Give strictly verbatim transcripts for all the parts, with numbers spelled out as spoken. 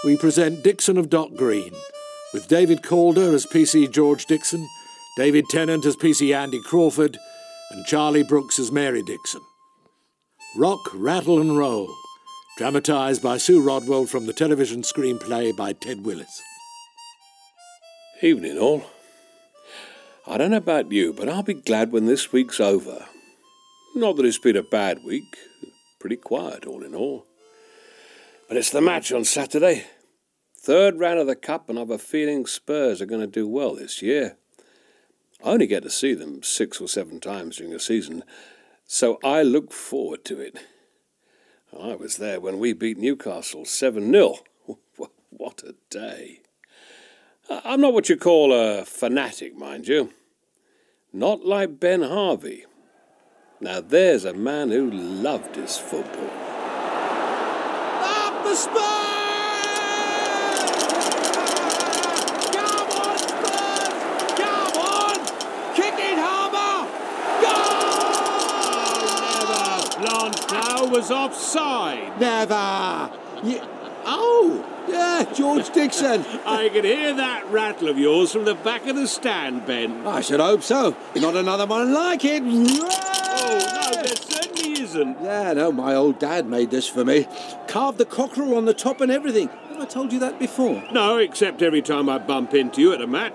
we present Dixon of Dock Green, with David Calder as P C George Dixon, David Tennant as P C Andy Crawford, and Charlie Brooks as Mary Dixon. Rock, Rattle and Roll, dramatised by Sue Rodwell from the television screenplay by Ted Willis. Evening all. I don't know about you, but I'll be glad when this week's over. Not that it's been a bad week. Pretty quiet all in all. But it's the match on Saturday. Third round of the Cup, and I've a feeling Spurs are going to do well this year. I only get to see them six or seven times during the season, so I look forward to it. I was there when we beat Newcastle seven nil. What a day. I'm not what you call a fanatic, mind you. Not like Ben Harvey. Now there's a man who loved his football. Up the Spurs! Come on, Spurs! Come on! Kick it, Harbour! Goal! Oh, never. Blanchard was offside. Never! You... Oh! Yeah, George Dixon. I can hear that rattle of yours from the back of the stand, Ben. I should hope so. Not another one like it. Oh, no, there certainly isn't. Yeah, no, my old dad made this for me. Carved the cockerel on the top and everything. Have I told you that before? No, except every time I bump into you at a match.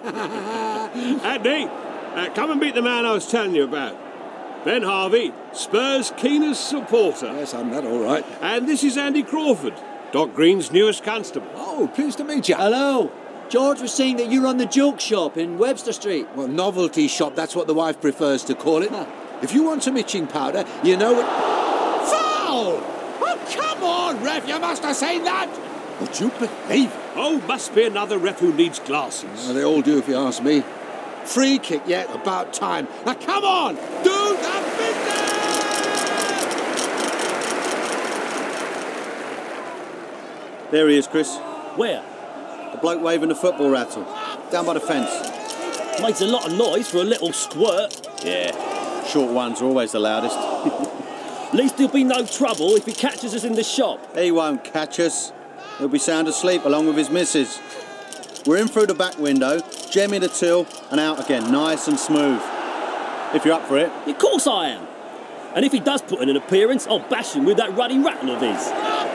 Andy, uh, come and meet the man I was telling you about. Ben Harvey, Spurs' keenest supporter. Yes, I'm that all right. And this is Andy Crawford, Dock Green's newest constable. Oh, pleased to meet you. Hello. George was saying that you're on the joke shop in Webster Street. Well, novelty shop, that's what the wife prefers to call it. If you want some itching powder, you know what... Foul! Oh, come on, ref, you must have seen that! Would you believe it? Oh, must be another ref who needs glasses. Well, they all do if you ask me. Free kick, yeah, about time. Now, come on! Do the business! There he is, Chris. Where? The bloke waving the football rattle. Down by the fence. Makes a lot of noise for a little squirt. Yeah, short ones are always the loudest. At least there'll be no trouble if he catches us in the shop. He won't catch us. He'll be sound asleep along with his missus. We're in through the back window, jemming the till, and out again, nice and smooth. If you're up for it. Of course I am. And if he does put in an appearance, I'll bash him with that ruddy rattle of his.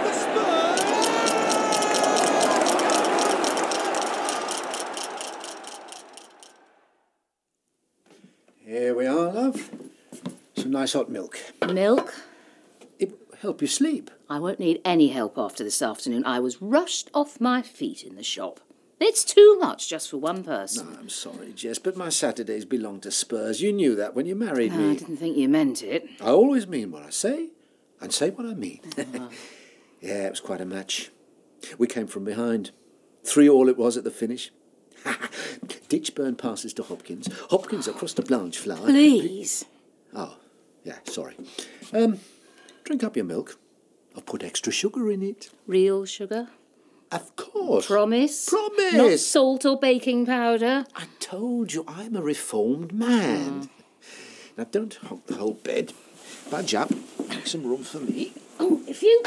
Here we are, love. Some nice hot milk. Milk? It will help you sleep. I won't need any help after this afternoon. I was rushed off my feet in the shop. It's too much just for one person. No, I'm sorry, Jess, but my Saturdays belong to Spurs. You knew that when you married No, me. I didn't think you meant it. I always mean what I say, and say what I mean. Uh-huh. Yeah, it was quite a match. We came from behind. Three all it was at the finish. Ditchburn passes to Hopkins. Hopkins across to Blanchflower. Please. Oh, yeah, sorry. Um, drink up your milk. I've put extra sugar in it. Real sugar? Of course. Promise? Promise. Not salt or baking powder? I told you I'm a reformed man. Mm. Now, don't hog the whole bed. Budge up. Make some room for me. Oh, if you...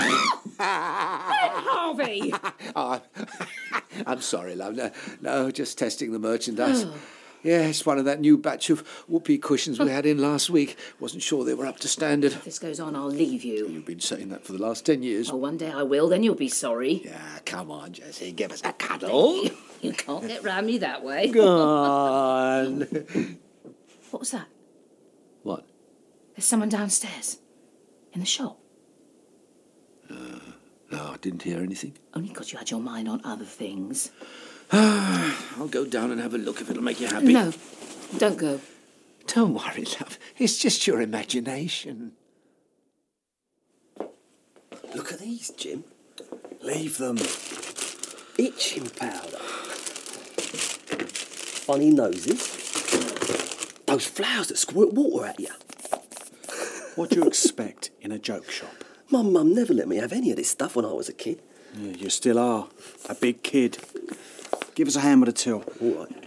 Harvey! Oh, I'm sorry, love. No, no, just testing the merchandise. Oh. Yeah, it's one of that new batch of whoopee cushions we had in last week. Wasn't sure they were up to standard. If this goes on, I'll leave you. You've been saying that for the last ten years. Oh, one day I will, then you'll be sorry. Yeah, come on, Jessie, give us a cuddle. You can't get round me that way. Go on. What was that? What? There's someone downstairs. In the shop. Uh, no, I didn't hear anything. Only because you had your mind on other things. I'll go down and have a look if it'll make you happy. No, don't go. Don't worry, love. It's just your imagination. Look at these, Jim. Leave them. Itching powder. Funny noses. Those flowers that squirt water at you. What do you expect in a joke shop? My mum never let me have any of this stuff when I was a kid. Yeah, you still are. A big kid. Give us a hand with a till. All right.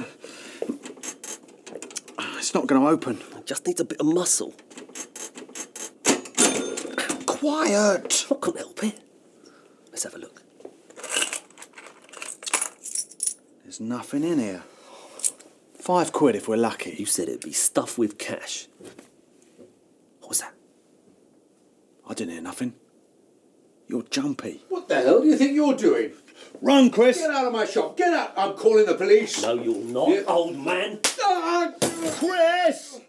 It's not going to open. It just needs a bit of muscle. Quiet! I can't help it. Let's have a look. There's nothing in here. Five quid if we're lucky. You said it'd be stuffed with cash. What was that? I didn't hear nothing. You're jumpy. What the hell do you think you're doing? Run, Chris! Get out of my shop! Get out! I'm calling the police! No, you're not, Yeah. old man. Ah, Chris!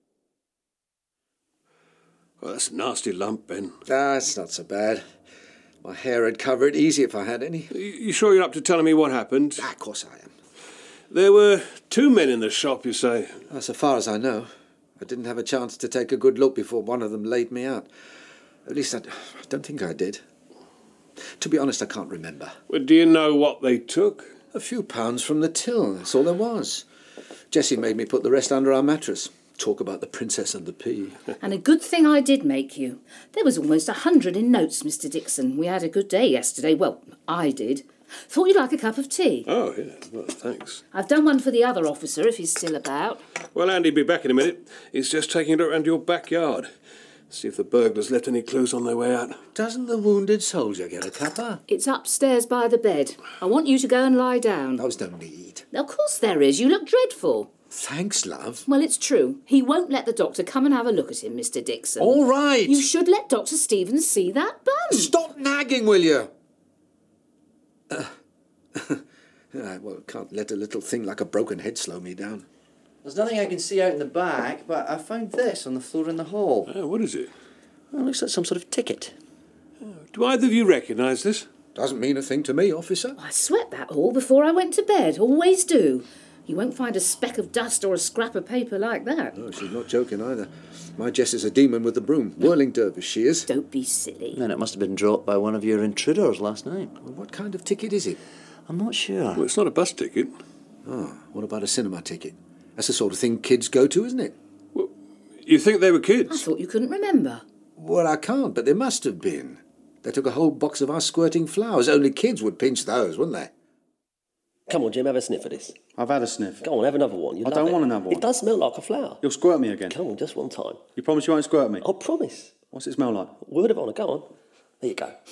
Well, that's a nasty lump, Ben. That's not so bad. My hair would cover it easy if I had any. You, you sure you're up to telling me what happened? Ah, of course I am. There were two men in the shop, you say? Well, so far as I know, I didn't have a chance to take a good look before one of them laid me out. At least I, I don't think I did. To be honest, I can't remember. Well, do you know what they took? A few pounds from the till, that's all there was. Jessie made me put the rest under our mattress. Talk about the princess and the pea. And a good thing I did make you. There was almost a hundred in notes, Mister Dixon. We had a good day yesterday. Well, I did. Thought you'd like a cup of tea. Oh, yeah, well, thanks. I've done one for the other officer, if he's still about. Well, Andy'll be back in a minute. He's just taking a look around your backyard. See if the burglars left any clues on their way out. Doesn't the wounded soldier get a cuppa? It's upstairs by the bed. I want you to go and lie down. There's no need. Of course there is. You look dreadful. Thanks, love. Well, it's true. He won't let the doctor come and have a look at him, Mister Dixon. All right. You should let Doctor Stevens see that bum. Stop nagging, will you? Uh, I well, can't let a little thing like a broken head slow me down. There's nothing I can see out in the back, but I found this on the floor in the hall. Oh, what is it? Well, it looks like some sort of ticket. Do either of you recognise this? Doesn't mean a thing to me, officer. I swept that hall before I went to bed. Always do. You won't find a speck of dust or a scrap of paper like that. No, she's not joking either. My Jess is a demon with the broom. Whirling dervish, she is. Don't be silly. Then it must have been dropped by one of your intruders last night. Well, what kind of ticket is it? I'm not sure. Well, it's not a bus ticket. Oh, what about a cinema ticket? That's the sort of thing kids go to, isn't it? Well, you think they were I kids? thought you couldn't remember. Well, I can't, but there must have been. They took a whole box of our squirting flowers. Only kids would pinch those, wouldn't they? Come on, Jim, have a sniff of this. I've had a sniff. Go on, have another one. You I love don't it. want another one. It does smell like a flower. You'll squirt me again. Come on, just one time. You promise you won't squirt me? I promise. What's it smell like? Word of honour, go on. There you go.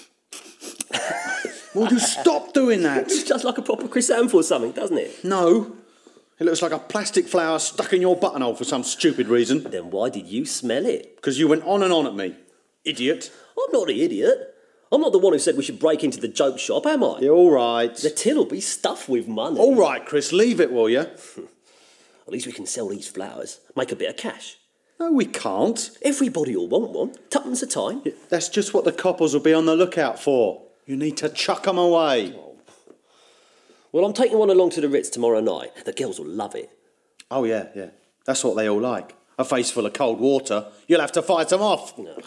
Will you stop doing that? It's just like a proper chrysanthemum or something, doesn't it? No. It looks like a plastic flower stuck in your buttonhole for some stupid reason. Then why did you smell it? Because you went on and on at me. Idiot. I'm not the idiot. I'm not the one who said we should break into the joke shop, am I? You're all right. The till will be stuffed with money. All right, Chris, leave it, will you? At least we can sell these flowers, make a bit of cash. No, we can't. Everybody will want one. Tuppence a time. That's just what the coppers will be on the lookout for. You need to chuck 'em away. Well, I'm taking one along to the Ritz tomorrow night. The girls will love it. Oh, yeah, yeah. That's what they all like. A face full of cold water. You'll have to fight 'em off. No.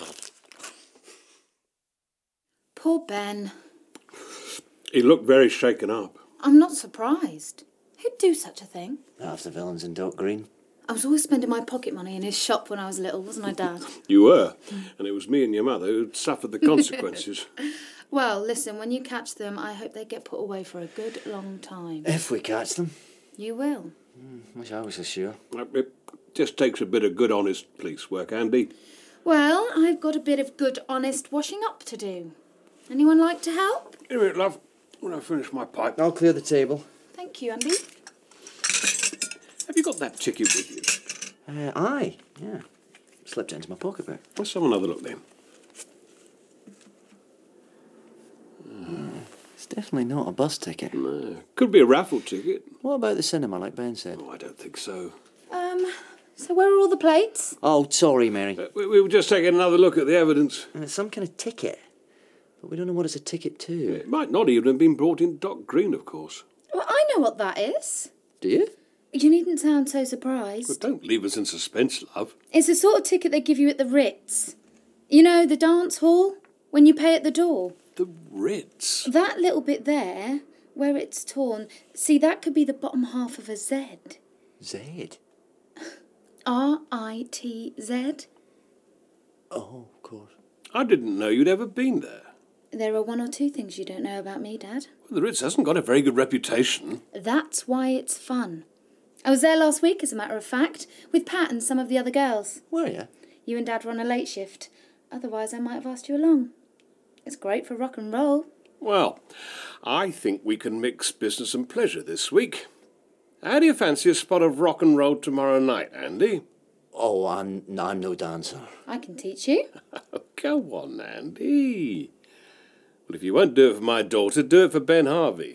Poor Ben. He looked very shaken up. I'm not surprised. Who'd do such a thing? Half the villains in Dock Green. I was always spending my pocket money in his shop when I was little, wasn't I, Dad? You were. And it was me and your mother who suffered the consequences. Well, listen, when you catch them, I hope they get put away for a good long time. If we catch them. You will. Wish I was so sure. It just takes a bit of good, honest police work, Andy. Well, I've got a bit of good, honest washing up to do. Anyone like to help? Here a minute, love. When I finish my pipe. I'll clear the table. Thank you, Andy. Have you got that ticket with you? Uh, aye, yeah. Slipped it into my pocketbook. Let's have another look then. It's definitely not a bus ticket. No. Could be a raffle ticket. What about the cinema, like Ben said? Oh, I don't think so. Um, so where are all the plates? Oh, sorry, Mary. Uh, we, we were just taking another look at the evidence. Uh, it's some kind of ticket. But we don't know what it's a ticket to. It might not even have been brought in Dock Green, of course. Well, I know what that is. Do you? You needn't sound so But surprised. don't leave us in suspense, love. It's the sort of ticket they give you at the Ritz. You know, the dance hall, when you pay at the door. The Ritz. That little bit there, where it's torn, see, that could be the bottom half of a Z. Z? R I T Z. Oh, of course. I didn't know you'd ever been there. There are one or two things you don't know about me, Dad. Well, the Ritz hasn't got a very good reputation. That's why it's fun. I was there last week, as a matter of fact, with Pat and some of the other girls. Were you? You and Dad were on a late shift. Otherwise, I might have asked you along. It's great for rock and roll. Well, I think we can mix business and pleasure this week. How do you fancy a spot of rock and roll tomorrow night, Andy? Oh, I'm, I'm no dancer. I can teach you. Go on, Andy. Well, if you won't do it for my daughter, do it for Ben Harvey.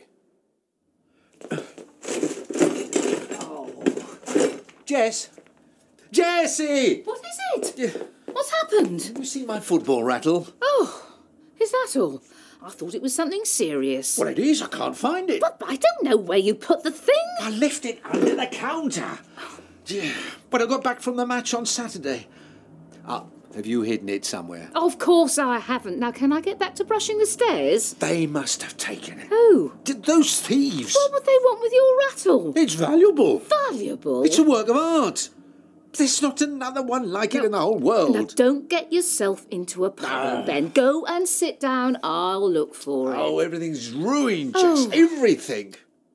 Jess? Jessie! What is it? What's happened? Have you seen my football rattle? Oh, is that all? I thought it was something serious. Well, it is. I can't find it. But I don't know where you put the thing. I left it under the counter. Yeah, but I got back from the match on Saturday. Oh, have you hidden it somewhere? Of course I haven't. Now, can I get back to brushing the stairs? They must have taken it. Who? D- those thieves. What would they want with your rattle? It's valuable. Valuable? It's a work of art. There's not another one like it in the whole world. Now, don't get yourself into a puddle, Ben. Go and sit down. I'll look for it. Oh, everything's ruined, Jess. Oh. Everything.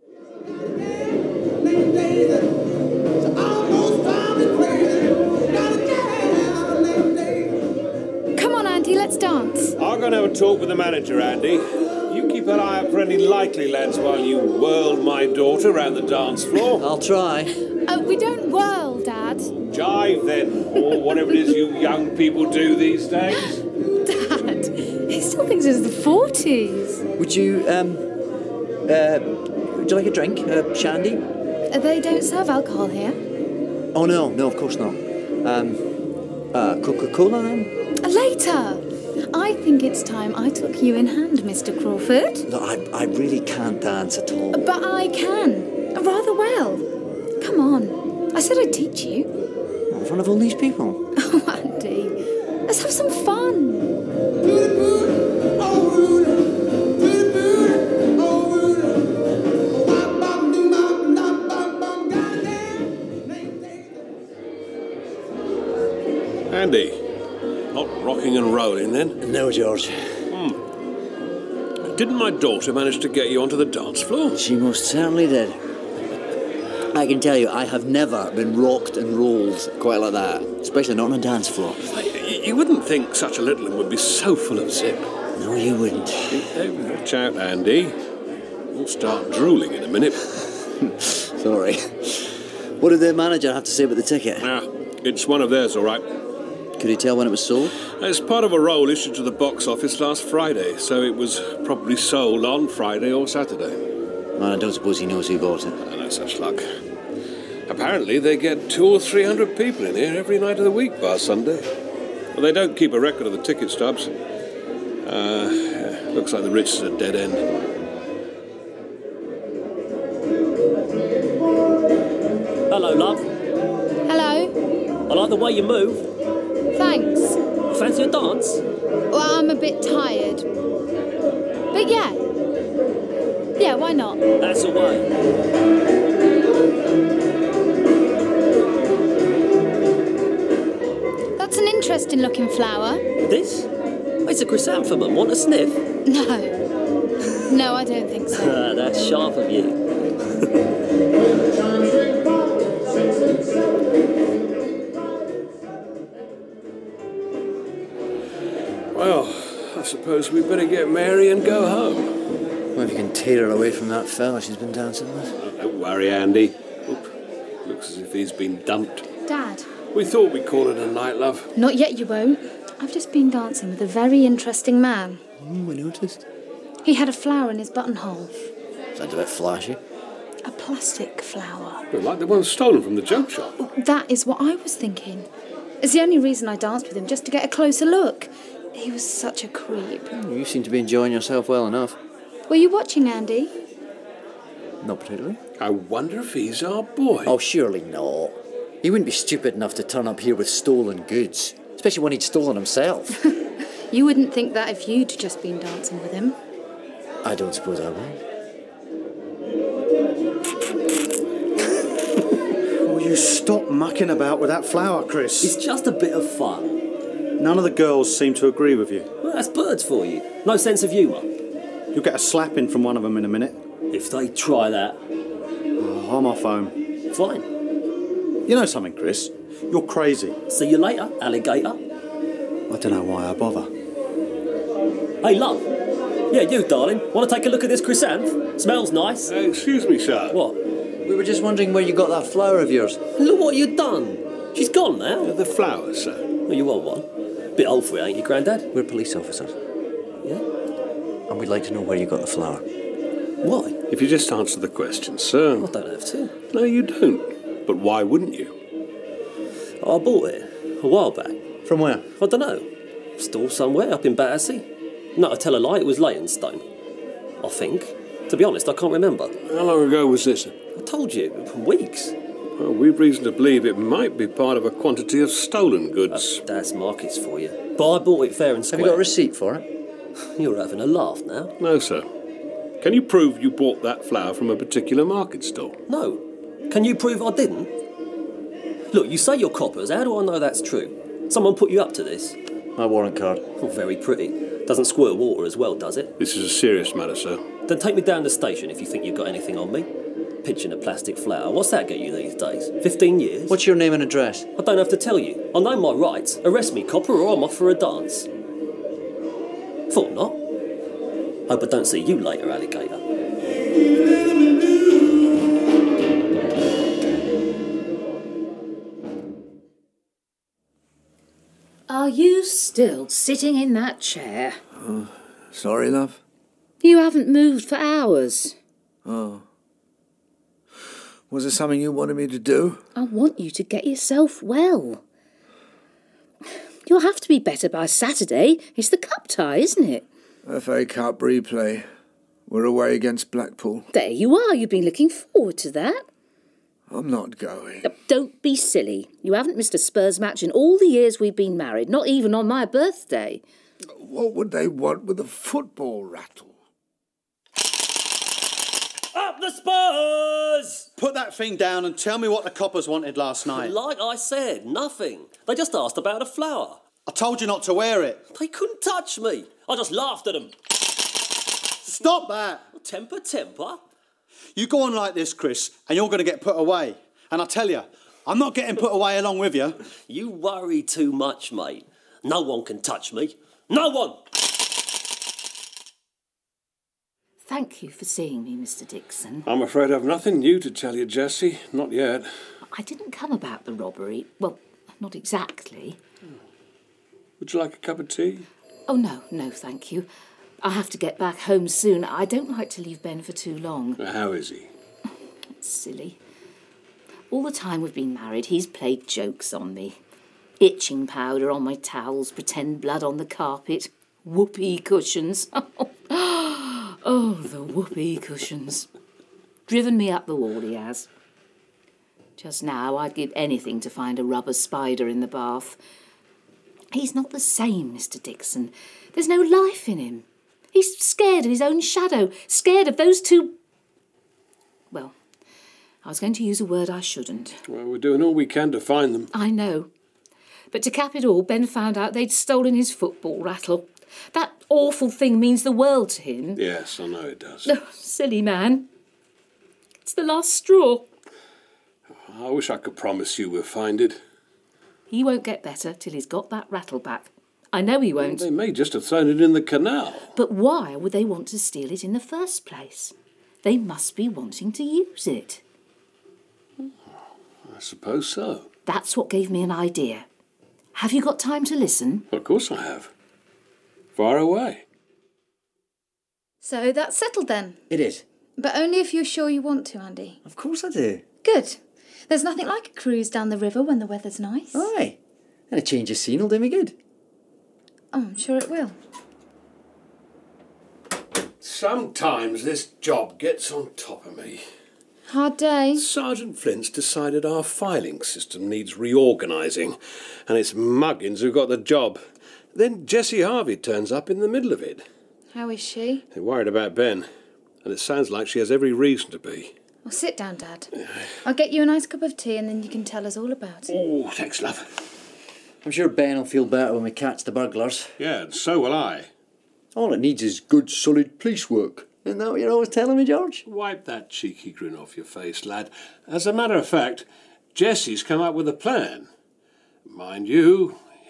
Come on, Andy, let's dance. I'll go and have a talk with the manager, Andy. You keep an eye out for any likely lads while you whirl my daughter round the dance floor. I'll try. Uh, we don't whirl, Dad. Jive, then, or whatever it is you young people do these days. Dad, he still thinks it's the forties. Would you, um, uh, would you like a drink? Uh, shandy? Uh, they don't serve alcohol here. Oh, no, no, of course not. Um, uh, Coca-Cola, then? Uh, later. I think it's time I took you in hand, Mister Crawford. Look, I, I really can't dance at all. But I can. Rather well. Come on. I said I'd teach you. In front of all these people? Oh, Andy. Let's have some fun. Andy, not rocking and rolling then? No, George. Hmm. Didn't my daughter manage to get you onto the dance floor? She most certainly did. I can tell you, I have never been rocked and rolled quite like that, especially not on a dance floor. You, you wouldn't think such a little one would be so full of zip. No, you wouldn't. Hey, watch out, Andy. You'll start drooling in a minute. Sorry. What did the manager have to say about the ticket? Ah, it's one of theirs, all right. Could he tell when it was sold? It's part of a roll issued to the box office last Friday, so it was probably sold on Friday or Saturday. Well, I don't suppose he knows who bought it. Oh, no such luck. Apparently they get two or three hundred people in here every night of the week bar Sunday. Well, they don't keep a record of the ticket stubs. Uh, looks like the Ritz is a dead end. Hello, love. Hello. I like the way you move. Thanks. Fancy a dance? Well, I'm a bit tired. But yeah. Yeah, why not? That's the way. That's an interesting looking flower. This? It's a chrysanthemum. Want a sniff? No. No, I don't think so. Ah, that's sharp of you. Well, I suppose we'd better get Mary and go home. Well, if you can tear her away from that fella she's been dancing with. Oh, don't worry, Andy. Oop. Looks as if he's been dumped. Dad. We thought we'd call it a night, love. Not yet, you won't. I've just been dancing with a very interesting man. Mm, we noticed. He had a flower in his buttonhole. Sounds a bit flashy. A plastic flower. Well, like the one stolen from the joke shop. That is what I was thinking. It's the only reason I danced with him, just to get a closer look. He was such a creep. Mm, you seem to be enjoying yourself well enough. Were you watching, Andy? Not particularly. I wonder if he's our boy. Oh, surely not. He wouldn't be stupid enough to turn up here with stolen goods, especially when he'd stolen himself. You wouldn't think that if you'd just been dancing with him. I don't suppose I would. Will you stop mucking about with that flower, Chris? It's just a bit of fun. None of the girls seem to agree with you. Well, that's birds for you. No sense of humour. You'll get a slapping from one of them in a minute. If they try that. Oh, I'm off home. Fine. You know something, Chris? You're crazy. See you later, alligator. I don't know why I bother. Hey, love. Yeah, you, darling. Want to take a look at this chrysanth? Smells nice. Uh, excuse me, sir. What? We were just wondering where you got that flower of yours. Look what you've done. She's gone now. Uh, the flowers, sir. Well, you want one? Bit old for it, ain't you, Grandad? We're police officers, Yeah? and we'd like to know where you got the flower. Why? If you just answer the question, sir. I don't have to. No, you don't. But why wouldn't you? I bought it a while back. From where? I don't know. Store somewhere up in Battersea. No, I tell a lie, it was Leytonstone. I think. To be honest, I can't remember. How long ago was this? I told you, weeks. Well, we've reason to believe it might be part of a quantity of stolen goods. Uh, that's markets for you. But I bought it fair and square. Have you got a receipt for it? You're having a laugh now. No, sir. Can you prove you bought that flower from a particular market stall? No. Can you prove I didn't? Look, you say you're coppers. How do I know that's true? Someone put you up to this? My warrant card. Oh, very pretty. Doesn't squirt water as well, does it? This is a serious matter, sir. Then take me down the station if you think you've got anything on me. Pinching a plastic flower. What's that get you these days? Fifteen years? What's your name and address? I don't have to tell you. I know my rights. Arrest me, copper, or I'm off for a dance. Thought not. Hope I don't see you later, alligator. Are you still sitting in that chair? Oh, sorry, love. You haven't moved for hours. Oh. Was there something you wanted me to do? I want you to get yourself well. You'll have to be better by Saturday. It's the cup tie, isn't it? F A Cup replay. We're away against Blackpool. There you are. You've been looking forward to that. I'm not going. Don't be silly. You haven't missed a Spurs match in all the years we've been married, not even on my birthday. What would they want with a football rattle? Up the Spurs! Put that thing down and tell me what the coppers wanted last night. Like I said, nothing. They just asked about a flower. I told you not to wear it. They couldn't touch me. I just laughed at them. Stop that. Temper, temper. You go on like this, Chris, and you're going to get put away. And I tell you, I'm not getting put away along with you. You worry too much, mate. No one can touch me. No one! Thank you for seeing me, Mister Dixon. I'm afraid I've nothing new to tell you, Jessie. Not yet. I didn't come about the robbery. Well, not exactly. Would you like a cup of tea? Oh, no, no, thank you. I have to get back home soon. I don't like to leave Ben for too long. How is he? It's silly. All the time we've been married, he's played jokes on me. Itching powder on my towels, pretend blood on the carpet, whoopee cushions. Oh, the whoopee cushions. Driven me up the wall, he has. Just now, I'd give anything to find a rubber spider in the bath. He's not the same, Mister Dixon. There's no life in him. He's scared of his own shadow, scared of those two... Well, I was going to use a word I shouldn't. Well, we're doing all we can to find them. I know. But to cap it all, Ben found out they'd stolen his football rattle. That awful thing means the world to him. Yes, I know it does. Oh, silly man. It's the last straw. I wish I could promise you we'll find it. He won't get better till he's got that rattle back. I know he won't. Well, they may just have thrown it in the canal. But why would they want to steal it in the first place? They must be wanting to use it. I suppose so. That's what gave me an idea. Have you got time to listen? Of course I have. Far away. So that's settled then? It is. But only if you're sure you want to, Andy. Of course I do. Good. There's nothing like a cruise down the river when the weather's nice. Aye. And a change of scene will do me good. Oh, I'm sure it will. Sometimes this job gets on top of me. Hard day. Sergeant Flint's decided our filing system needs reorganising, and it's Muggins who got the job. Then Jessie Harvey turns up in the middle of it. How is she? They're worried about Ben, and it sounds like she has every reason to be. Well, sit down, Dad. I'll get you a nice cup of tea and then you can tell us all about it. Oh, thanks, love. I'm sure Ben will feel better when we catch the burglars. Yeah, and so will I. All it needs is good, solid police work. Isn't that what you're always telling me, George? Wipe that cheeky grin off your face, lad. As a matter of fact, Jessie's come up with a plan. Mind you,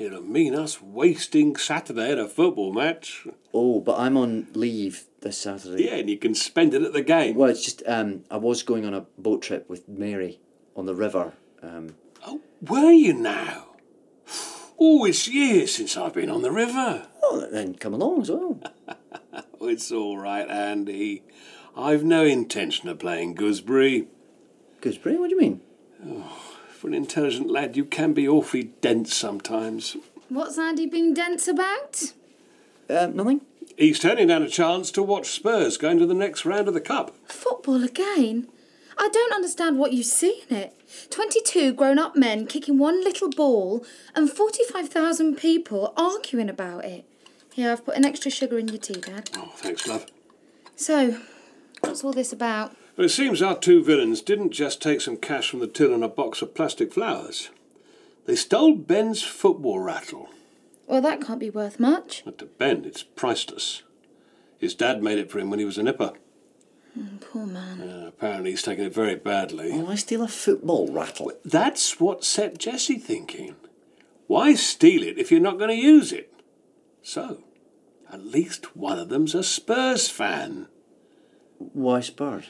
It'll mean us wasting Saturday at a football match. Oh, but I'm on leave this Saturday. Yeah, and you can spend it at the game. Well, it's just um, I was going on a boat trip with Mary on the river. Um, oh, were you now? Oh, it's years since I've been on the river. Oh, then come along as well. Oh, it's all right, Andy. I've no intention of playing gooseberry. Gooseberry? What do you mean? Oh, for an intelligent lad, you can be awfully dense sometimes. What's Andy being dense about? Uh, nothing. He's turning down a chance to watch Spurs going to the next round of the Cup. Football again? I don't understand what you see in it. twenty-two grown-up men kicking one little ball and forty-five thousand people arguing about it. Here, I've put an extra sugar in your tea, Dad. Oh, thanks, love. So, what's all this about? Well, it seems our two villains didn't just take some cash from the till and a box of plastic flowers. They stole Ben's football rattle. Well, that can't be worth much. But to Ben, it's priceless. His dad made it for him when he was a nipper. Mm, poor man. Uh, apparently he's taken it very badly. Why steal a football rattle? That's what set Jessie thinking. Why steal it if you're not going to use it? So, at least one of them's a Spurs fan. Why Spurs?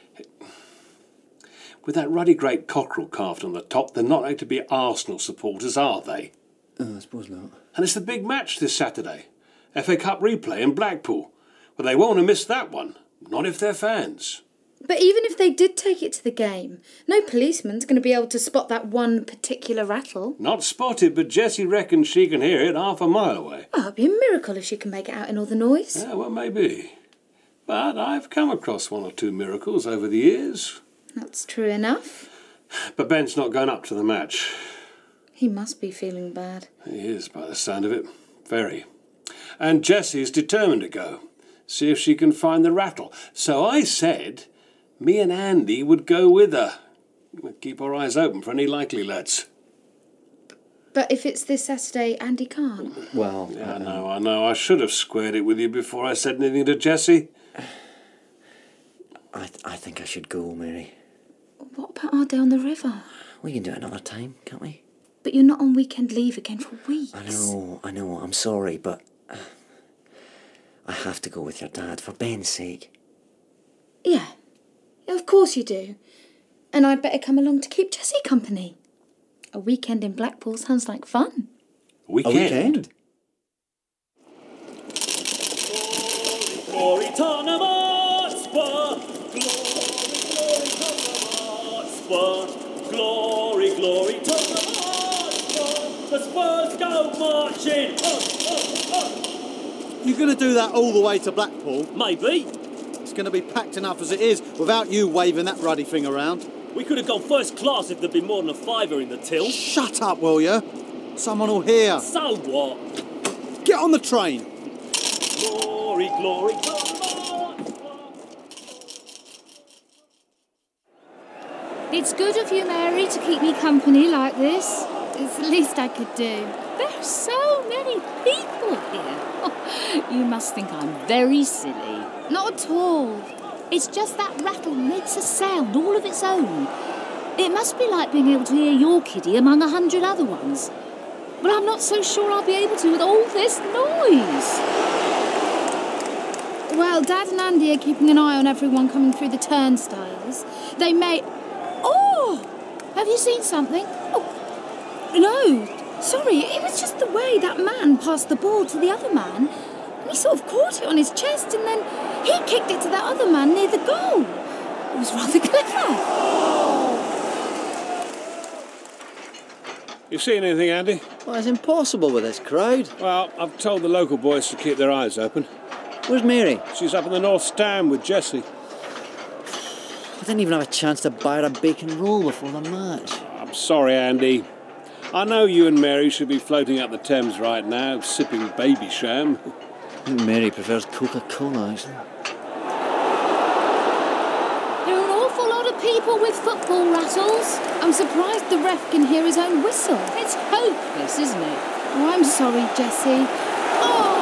With that ruddy great cockerel carved on the top, they're not going to be Arsenal supporters, are they? Oh, I suppose not. And it's the big match this Saturday. F A Cup replay in Blackpool. But they won't have missed that one. Not if they're fans. But even if they did take it to the game, no policeman's going to be able to spot that one particular rattle. Not spotted, but Jessie reckons she can hear it half a mile away. Well, it'd be a miracle if she can make it out in all the noise. Yeah, well, maybe. But I've come across one or two miracles over the years. That's true enough. But Ben's not going up to the match. He must be feeling bad. He is, by the sound of it. Very. And Jessie's determined to go. See if she can find the rattle. So I said me and Andy would go with her. We'll keep our eyes open for any likely lads. But if it's this Saturday, Andy can't. Well, yeah, I know, I know. I should have squared it with you before I said anything to Jessie. I th- I think I should go, Mary. What about our day on the river? We can do it another time, can't we? But you're not on weekend leave again for weeks. I know, I know. I'm sorry, but uh, I have to go with your dad for Ben's sake. Yeah. yeah, of course you do. And I'd better come along to keep Jessie company. A weekend in Blackpool sounds like fun. Weekend? A weekend? Glory, Tottenham Hotspur! Glory, glory, Tottenham Hotspur! Glory, glory, Tottenham Hotspur! The Spurs go marching! Oh, oh, oh. You're going to do that all the way to Blackpool? Maybe. It's going to be packed enough as it is without you waving that ruddy thing around. We could have gone first class if there'd been more than a fiver in the till. Shut up, will you? Someone will hear. So what? Get on the train. Glory, glory, Tottenham! It's good of you, Mary, to keep me company like this. It's the least I could do. There's so many people here. You must think I'm very silly. Not at all. It's just that rattle makes a sound all of its own. It must be like being able to hear your kiddie among a hundred other ones. But I'm not so sure I'll be able to with all this noise. Well, Dad and Andy are keeping an eye on everyone coming through the turnstiles. They may... Oh! Have you seen something? Oh, no. Sorry, it was just the way that man passed the ball to the other man. And he sort of caught it on his chest and then he kicked it to that other man near the goal. It was rather clever. You seen anything, Andy? Well, it's impossible with this crowd. Well, I've told the local boys to keep their eyes open. Where's Mary? She's up in the North Stand with Jessie. I didn't even have a chance to buy her a bacon roll before the match. I'm sorry, Andy. I know you and Mary should be floating up the Thames right now, sipping baby sham. I think Mary prefers Coca-Cola, actually. There are an awful lot of people with football rattles. I'm surprised the ref can hear his own whistle. It's hopeless, isn't it? Oh, I'm sorry, Jessie. Oh!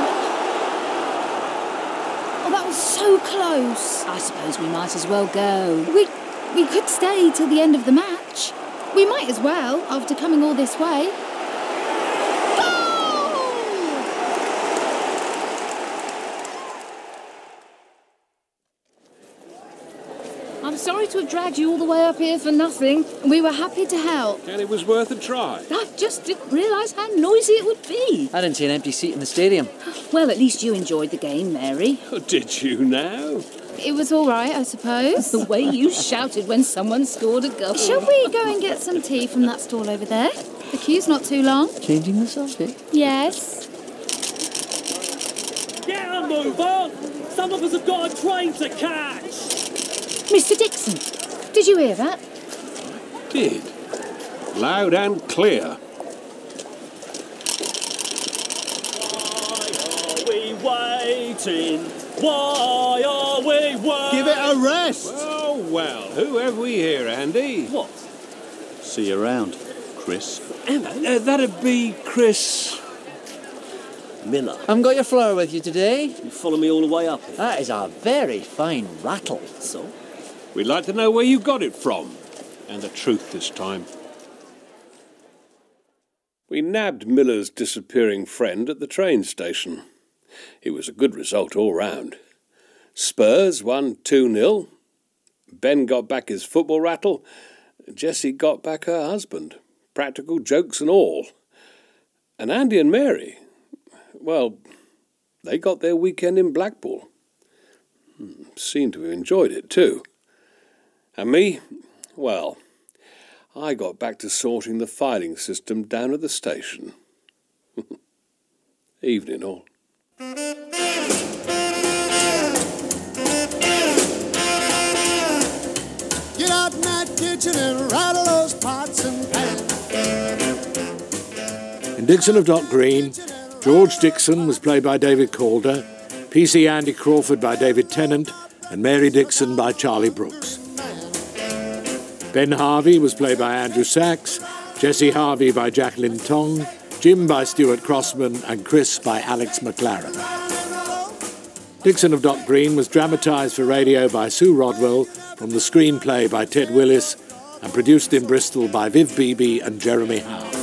Oh, that was so close. I suppose we might as well go. We we could stay till the end of the match. We might as well, after coming all this way. Goal! sorry to have dragged you all the way up here for nothing. We were happy to help. And it was worth a try. I just didn't realise how noisy it would be. I didn't see an empty seat in the stadium. Well, at least you enjoyed the game, Mary. Oh, did you now? It was all right, I suppose. The way you shouted when someone scored a goal. Shall we go and get some tea from that stall over there? The queue's not too long. Changing the subject? Yes. Get a move on! Some of us have got a train to catch! Mister Dixon, did you hear that? Did. Loud and clear. Why are we waiting? Why are we waiting? Give it a rest! Oh, well, who have we here, Andy? What? See you around, Chris. Uh, that'd be Chris... Miller. I haven't got your flower with you today. You follow me all the way up here. That is a very fine rattle. So? We'd like to know where you got it from. And the truth this time. We nabbed Miller's disappearing friend at the train station. It was a good result all round. Spurs won two nil. Ben got back his football rattle. Jessie got back her husband. Practical jokes and all. And Andy and Mary, well, they got their weekend in Blackpool. Seemed to have enjoyed it too. And me, well, I got back to sorting the filing system down at the station. Evening all. Get out in that kitchen and rattle those pots and pans. In Dixon of Dock Green, George Dixon was played by David Calder, P C Andy Crawford by David Tennant, and Mary Dixon by Charlie Brooks. Ben Harvey was played by Andrew Sachs, Jessie Harvey by Jacqueline Tong, Jim by Stuart Crossman, and Chris by Alex McLaren. Dixon of Dock Green was dramatised for radio by Sue Rodwell from the screenplay by Ted Willis and produced in Bristol by Viv Beebe and Jeremy Howe.